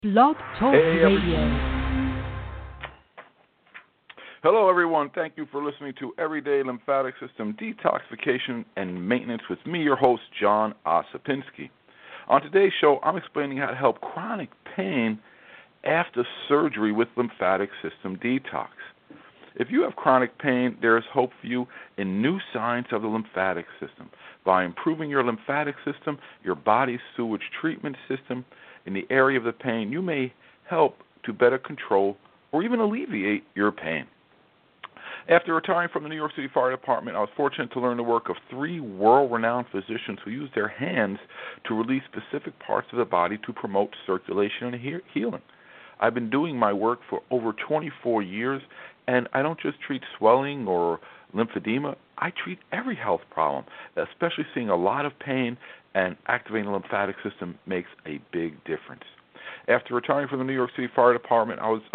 Blog Talk Hey, Radio. hello, everyone. Thank you for listening to Everyday Lymphatic System Detoxification and Maintenance with me, your host, John Osipinski. On today's show, I'm explaining how to help chronic pain after surgery with lymphatic system detox. If you have chronic pain, there is hope for you in new science of the lymphatic system. By improving your lymphatic system, your body's sewage treatment system, in the area of the pain, you may help to better control or even alleviate your pain. After retiring from the New York City Fire Department, I was fortunate to learn the work of three world-renowned physicians who used their hands to release specific parts of the body to promote circulation and healing. I've been doing my work for over 24 years, and I don't just treat swelling or lymphedema. I treat every health problem, especially seeing a lot of pain, and activating the lymphatic system makes a big difference. After retiring from the New York City Fire Department,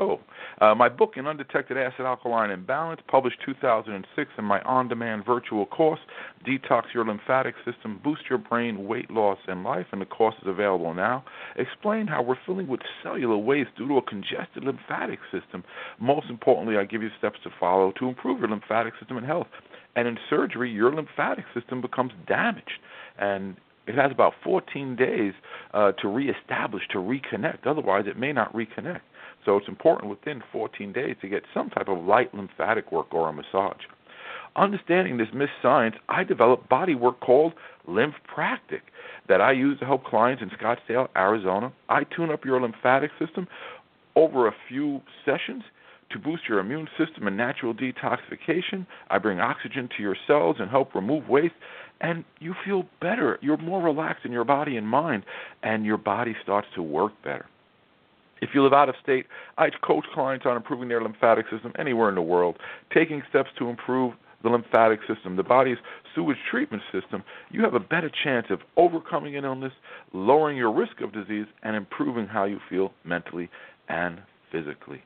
my book, An Undetected Acid-Alkaline Imbalance, published 2006, and my on-demand virtual course, Detox Your Lymphatic System, Boost Your Brain, Weight Loss, and Life, and the course is available now, explain how we're filling with cellular waste due to a congested lymphatic system. Most importantly, I give you steps to follow to improve your lymphatic system and health. And in surgery, your lymphatic system becomes damaged, and it has about 14 days to reestablish, to reconnect. Otherwise, it may not reconnect. So it's important within 14 days to get some type of light lymphatic work or a massage. Understanding this missed science, I developed body work called Lymphpractic that I use to help clients in Scottsdale, Arizona. I tune up your lymphatic system over a few sessions to boost your immune system and natural detoxification. I bring oxygen to your cells and help remove waste, and you feel better. You're more relaxed in your body and mind, and your body starts to work better. If you live out of state, I coach clients on improving their lymphatic system anywhere in the world, taking steps to improve the lymphatic system, the body's sewage treatment system. You have a better chance of overcoming an illness, lowering your risk of disease, and improving how you feel mentally and physically.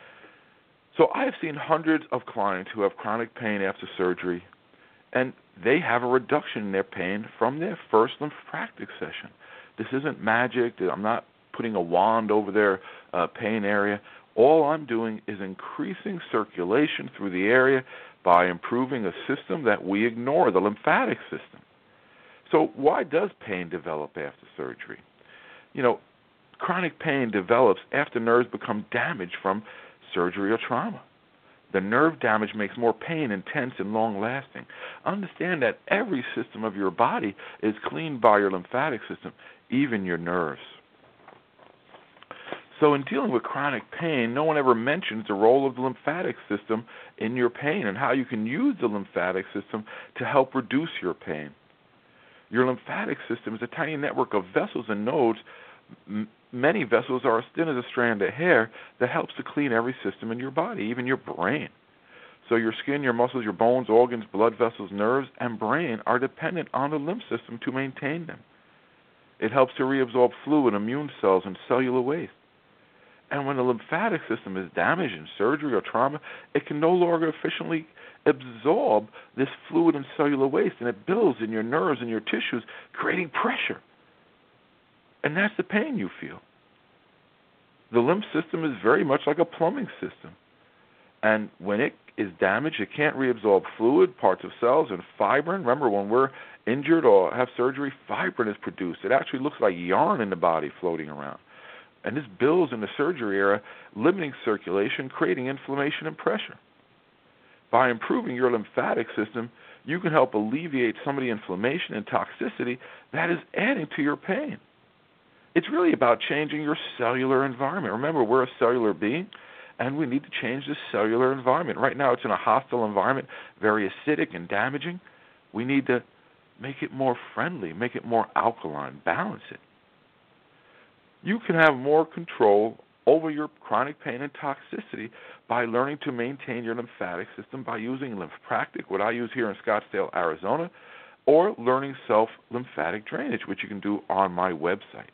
So I have seen hundreds of clients who have chronic pain after surgery, and they have a reduction in their pain from their first Lymphpractic session. This isn't magic. I'm not putting a wand over their pain area. All I'm doing is increasing circulation through the area by improving a system that we ignore, the lymphatic system. So why does pain develop after surgery? Chronic pain develops after nerves become damaged from surgery or trauma. The nerve damage makes more pain intense and long-lasting. Understand that every system of your body is cleaned by your lymphatic system, even your nerves. So in dealing with chronic pain, no one ever mentions the role of the lymphatic system in your pain and how you can use the lymphatic system to help reduce your pain. Your lymphatic system is a tiny network of vessels and nodes. Many vessels are as thin as a strand of hair that helps to clean every system in your body, even your brain. So your skin, your muscles, your bones, organs, blood vessels, nerves, and brain are dependent on the lymph system to maintain them. It helps to reabsorb fluid, immune cells, and cellular waste. And when the lymphatic system is damaged in surgery or trauma, it can no longer efficiently absorb this fluid and cellular waste, and it builds in your nerves and your tissues, creating pressure. And that's the pain you feel. The lymph system is very much like a plumbing system. And when it is damaged, it can't reabsorb fluid, parts of cells, and fibrin. Remember, when we're injured or have surgery, fibrin is produced. It actually looks like yarn in the body floating around. And this builds in the surgery area, limiting circulation, creating inflammation and pressure. By improving your lymphatic system, you can help alleviate some of the inflammation and toxicity that is adding to your pain. It's really about changing your cellular environment. Remember, we're a cellular being, and we need to change the cellular environment. Right now, it's in a hostile environment, very acidic and damaging. We need to make it more friendly, make it more alkaline, balance it. You can have more control over your chronic pain and toxicity by learning to maintain your lymphatic system by using Lymphpractic, what I use here in Scottsdale, Arizona, or learning self-lymphatic drainage, which you can do on my website.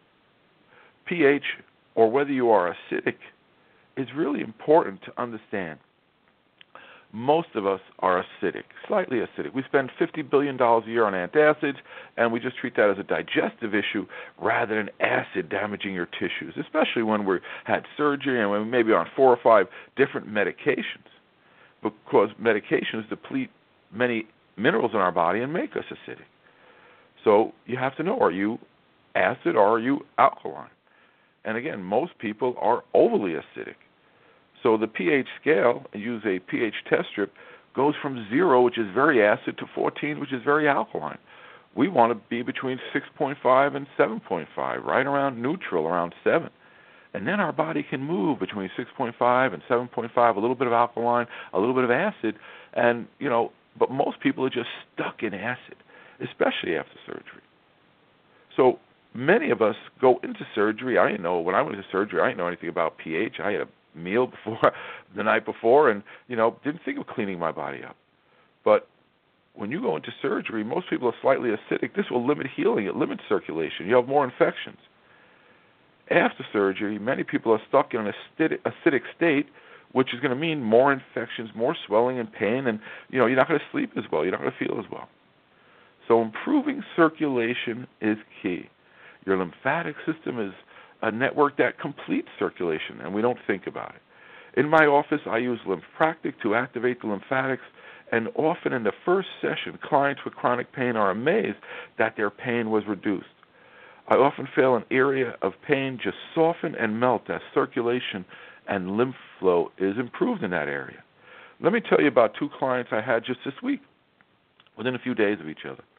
pH, or whether you are acidic, is really important to understand. most of us are acidic, slightly acidic. We spend $50 billion a year on antacids, and we just treat that as a digestive issue rather than acid damaging your tissues, especially when we had surgery and when we may be on 4 or 5 different medications, because medications deplete many minerals in our body and make us acidic. So you have to know, are you acid or are you alkaline? And again, most people are overly acidic. So the pH scale, and use a pH test strip, goes from 0, which is very acid, to 14, which is very alkaline. We want to be between 6.5 and 7.5, right around neutral, around 7. And then our body can move between 6.5 and 7.5, a little bit of alkaline, a little bit of acid, and, but most people are just stuck in acid, especially after surgery. So many of us go into surgery. I didn't know, when I went into surgery, I didn't know anything about pH. I had a meal the night before and, didn't think of cleaning my body up. But when you go into surgery, most people are slightly acidic. This will limit healing. It limits circulation. You have more infections. After surgery, many people are stuck in an acidic state, which is going to mean more infections, more swelling and pain, and, you're not going to sleep as well. You're not going to feel as well. So improving circulation is key. Your lymphatic system is a network that completes circulation, and we don't think about it. In my office, I use Lymphpractic to activate the lymphatics, and often in the first session, clients with chronic pain are amazed that their pain was reduced. I often feel an area of pain just soften and melt as circulation and lymph flow is improved in that area. Let me tell you about 2 clients I had just this week, within a few days of each other.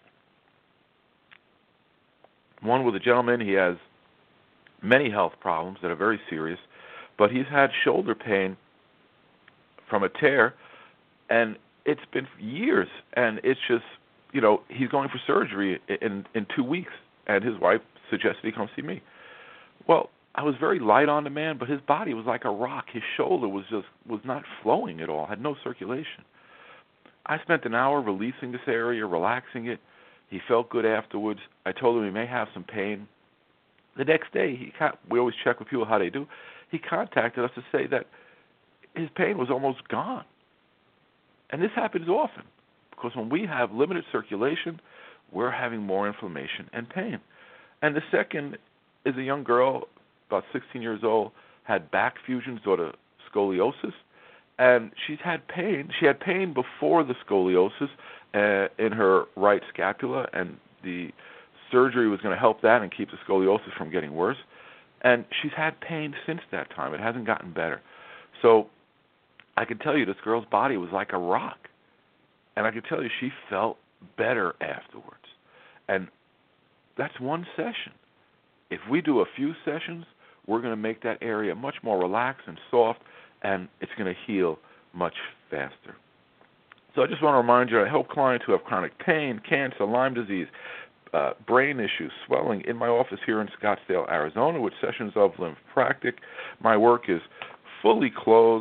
One was a gentleman. He has many health problems that are very serious, but he's had shoulder pain from a tear, and it's been years, and it's just, he's going for surgery in 2 weeks, and his wife suggested he come see me. Well, I was very light on the man, but his body was like a rock. His shoulder was not flowing at all, had no circulation. I spent an hour releasing this area, relaxing it. He felt good afterwards. I told him he may have some pain. The next day, we always check with people how they do. He contacted us to say that his pain was almost gone. And this happens often, because when we have limited circulation, we're having more inflammation and pain. And the second is a young girl, about 16 years old, had back fusions or the scoliosis, and she's had pain. She had pain before the scoliosis in her right scapula, and the surgery was going to help that and keep the scoliosis from getting worse. And she's had pain since that time. It hasn't gotten better. So I can tell you this girl's body was like a rock. And I can tell you she felt better afterwards. And that's one session. If we do a few sessions, we're going to make that area much more relaxed and soft, and it's going to heal much faster. So I just want to remind you, I help clients who have chronic pain, cancer, Lyme disease, brain issues, swelling in my office here in Scottsdale, Arizona, with sessions of Lymphpractic. My work is fully closed.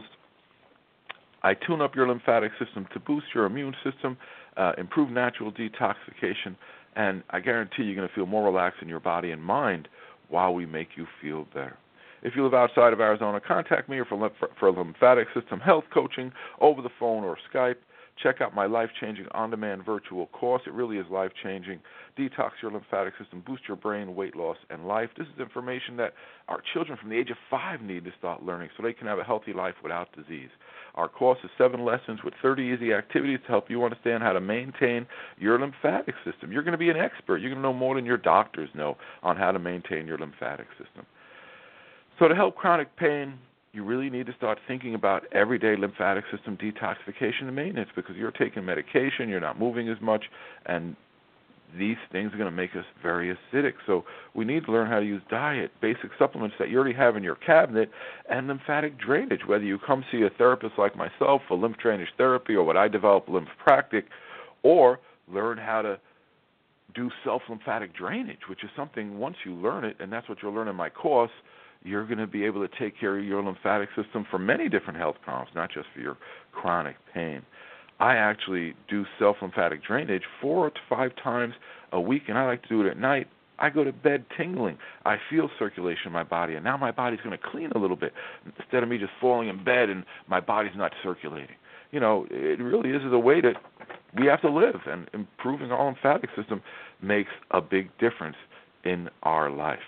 I tune up your lymphatic system to boost your immune system, improve natural detoxification, and I guarantee you're going to feel more relaxed in your body and mind while we make you feel better. If you live outside of Arizona, contact me for lymphatic system health coaching over the phone or Skype. Check out my life-changing on-demand virtual course. It really is life-changing. Detox your lymphatic system, boost your brain, weight loss, and life. This is information that our children from the age of 5 need to start learning so they can have a healthy life without disease. Our course is 7 lessons with 30 easy activities to help you understand how to maintain your lymphatic system. You're going to be an expert. You're going to know more than your doctors know on how to maintain your lymphatic system. So to help chronic pain, you really need to start thinking about everyday lymphatic system detoxification and maintenance, because you're taking medication, you're not moving as much, and these things are going to make us very acidic. So we need to learn how to use diet, basic supplements that you already have in your cabinet, and lymphatic drainage, whether you come see a therapist like myself for lymph drainage therapy or what I developed, Lymphpractic, or learn how to do self-lymphatic drainage, which is something, once you learn it, and that's what you'll learn in my course, you're going to be able to take care of your lymphatic system for many different health problems, not just for your chronic pain. I actually do self-lymphatic drainage 4 to 5 times a week, and I like to do it at night. I go to bed tingling. I feel circulation in my body, and now my body's going to clean a little bit instead of me just falling in bed and my body's not circulating. it really is the way that we have to live, and improving our lymphatic system makes a big difference in our life.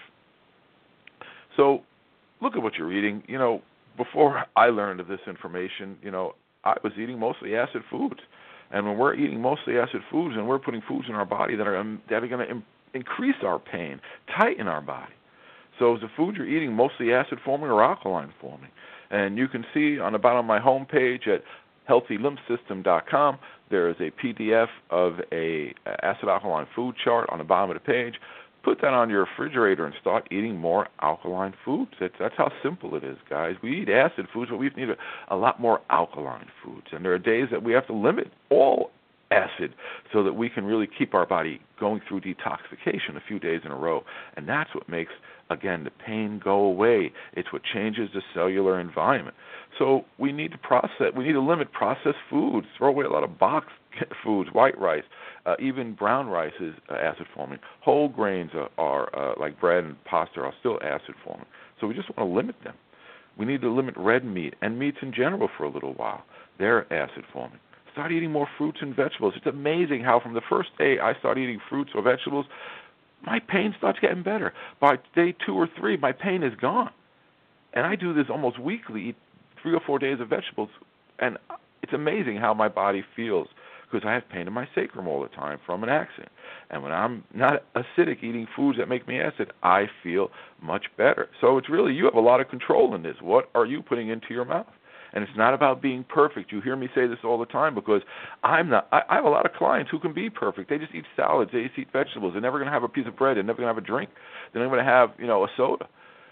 So look at what you're eating. Before I learned of this information, I was eating mostly acid foods. And when we're eating mostly acid foods and we're putting foods in our body that are going to increase our pain, tighten our body. So is the food you're eating mostly acid forming or alkaline forming? And you can see on the bottom of my homepage at healthylymphsystem.com, there is a PDF of a acid alkaline food chart on the bottom of the page. Put that on your refrigerator and start eating more alkaline foods. That's how simple it is, guys. We eat acid foods, but we need a lot more alkaline foods. And there are days that we have to limit all acid so that we can really keep our body going through detoxification a few days in a row. And that's what makes, again, the pain go away. It's what changes the cellular environment. So we need to limit processed foods, throw away a lot of boxed foods, white rice, even brown rice is acid forming. Whole grains are like bread and pasta are still acid forming. So we just want to limit them. We need to limit red meat and meats in general for a little while. They're acid forming. Start eating more fruits and vegetables. It's amazing how from the first day I start eating fruits or vegetables, my pain starts getting better. By day 2 or 3, my pain is gone. And I do this almost weekly, eat 3 or 4 days of vegetables, and it's amazing how my body feels, because I have pain in my sacrum all the time from an accident. And when I'm not acidic, eating foods that make me acid, I feel much better. So it's really, you have a lot of control in this. What are you putting into your mouth? And it's not about being perfect. You hear me say this all the time because I'm not. I have a lot of clients who can be perfect. They just eat salads. They just eat vegetables. They're never going to have a piece of bread. They're never going to have a drink. They're never going to have, a soda.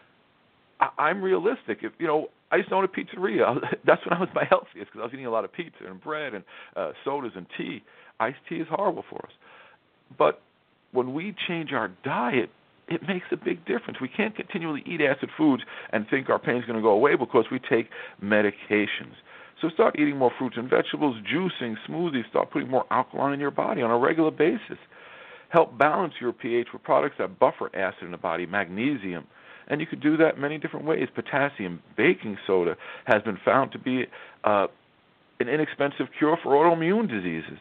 I'm realistic. I used to own a pizzeria. That's when I was my healthiest, because I was eating a lot of pizza and bread and sodas and tea. Iced tea is horrible for us. But when we change our diet, it makes a big difference. We can't continually eat acid foods and think our pain is going to go away because we take medications. So start eating more fruits and vegetables, juicing, smoothies. Start putting more alkaline in your body on a regular basis. Help balance your pH with products that buffer acid in the body, magnesium. And you could do that many different ways. Potassium, baking soda has been found to be an inexpensive cure for autoimmune diseases.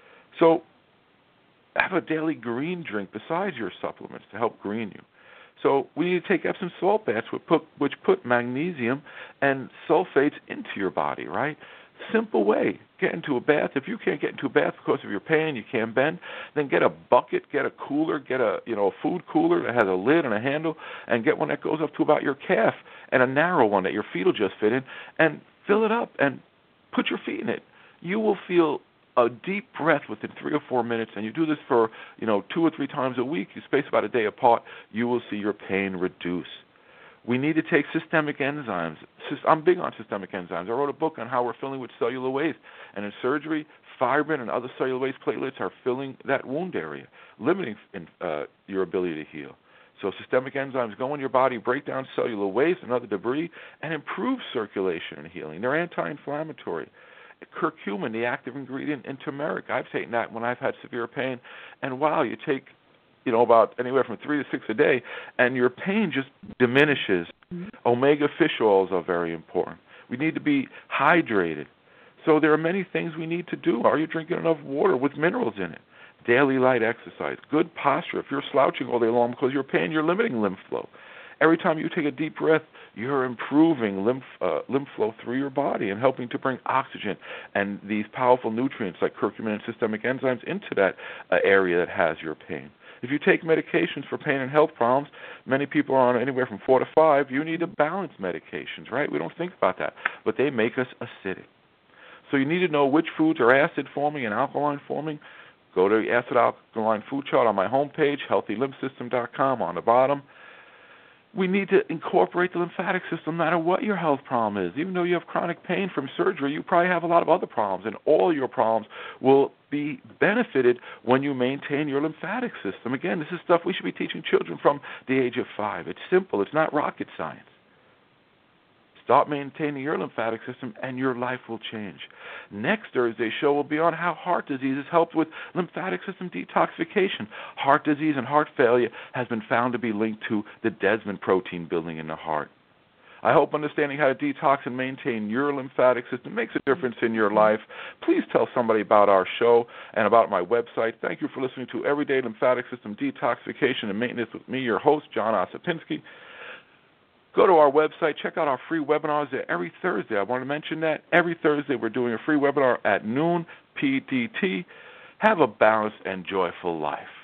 So have a daily green drink besides your supplements to help green you. So we need to take Epsom salt baths, which put magnesium and sulfates into your body, right? Simple way. Get into a bath. If you can't get into a bath because of your pain, you can't bend, then get a bucket, get a cooler, get a food cooler that has a lid and a handle, and get one that goes up to about your calf and a narrow one that your feet will just fit in, and fill it up and put your feet in it. You will feel a deep breath within 3 or 4 minutes, and you do this for 2 or 3 times a week. You space about a day apart. You will see your pain reduce. We need to take systemic enzymes. I'm big on systemic enzymes. I wrote a book on how we're filling with cellular waste. And in surgery, fibrin and other cellular waste platelets are filling that wound area, limiting your ability to heal. So systemic enzymes go in your body, break down cellular waste and other debris, and improve circulation and healing. They're anti-inflammatory. Curcumin, the active ingredient in turmeric, I've taken that when I've had severe pain. And wow, you take about anywhere from 3 to 6 a day, and your pain just diminishes. Omega fish oils are very important. We need to be hydrated. So there are many things we need to do. Are you drinking enough water with minerals in it? Daily light exercise, good posture. If you're slouching all day long because of your pain, you're limiting lymph flow. Every time you take a deep breath, you're improving lymph flow through your body and helping to bring oxygen and these powerful nutrients like curcumin and systemic enzymes into that area that has your pain. If you take medications for pain and health problems, many people are on anywhere from 4 to 5. You need to balance medications, right? We don't think about that, but they make us acidic. So you need to know which foods are acid forming and alkaline forming. Go to the acid alkaline food chart on my homepage, healthylymphsystem.com on the bottom. We need to incorporate the lymphatic system no matter what your health problem is. Even though you have chronic pain from surgery, you probably have a lot of other problems, and all your problems will be benefited when you maintain your lymphatic system. Again, this is stuff we should be teaching children from the age of 5. It's simple. It's not rocket science. Start maintaining your lymphatic system, and your life will change. Next Thursday's show will be on how heart disease has helped with lymphatic system detoxification. Heart disease and heart failure has been found to be linked to the desmin protein building in the heart. I hope understanding how to detox and maintain your lymphatic system makes a difference in your life. Please tell somebody about our show and about my website. Thank you for listening to Everyday Lymphatic System Detoxification and Maintenance with me, your host, John Ossipinski. Go to our website. Check out our free webinars there every Thursday. I want to mention that. Every Thursday we're doing a free webinar at noon PDT. Have a balanced and joyful life.